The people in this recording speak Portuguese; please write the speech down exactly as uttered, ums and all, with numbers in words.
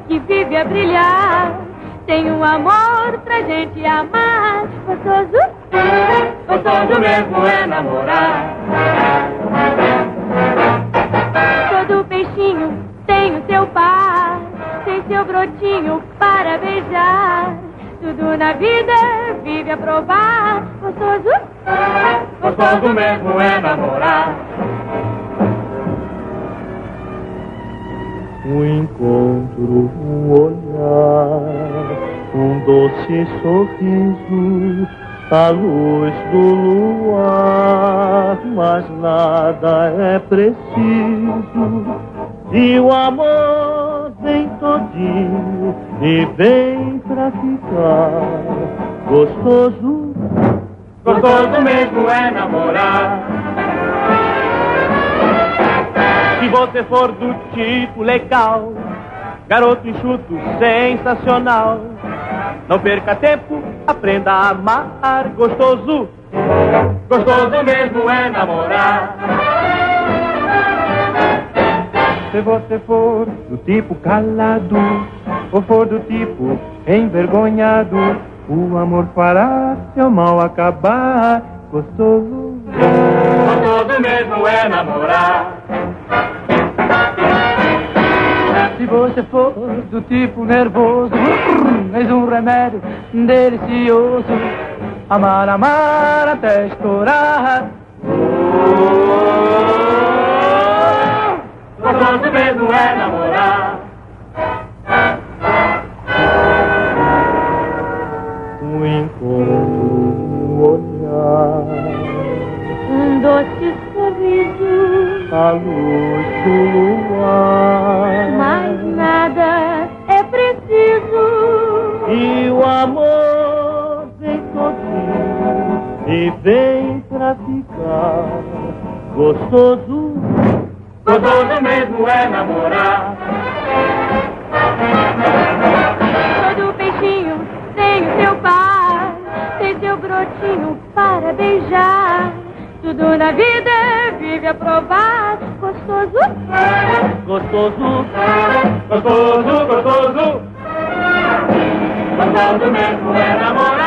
que vive a brilhar. Tem um amor pra gente amar. Gostoso, gostoso mesmo é namorar. Todo peixinho tem o seu par, tem seu brotinho para beijar. Tudo na vida vive a provar. Gostoso, gostoso mesmo é namorar. Um encontro, um olhar, um doce sorriso, a luz do luar, mas nada é preciso. E o amor vem todinho e vem pra ficar. Gostoso, gostoso mesmo é namorar. Se você for do tipo legal, garoto enxuto, sensacional, não perca tempo, aprenda a amar. Gostoso, gostoso mesmo é namorar. Se você for do tipo calado, ou for do tipo envergonhado, o amor fará seu mal acabar. Gostoso, gostoso mesmo é namorar. Se você for do tipo nervoso, eis um remédio delicioso. Amar, amar até estourar. Gostoso mesmo é namorar. Um encontro, um olhar, um doce sorriso, a luz do luar, mas nada é preciso. E o amor vem todinho e vem pra ficar. Gostoso, gostoso mesmo é namorar. Todo peixinho tem o seu par, tem seu brotinho para beijar. Tudo na vida vive a provar. Gostoso, gostoso, gostoso, gostoso, gostoso mesmo é namorar.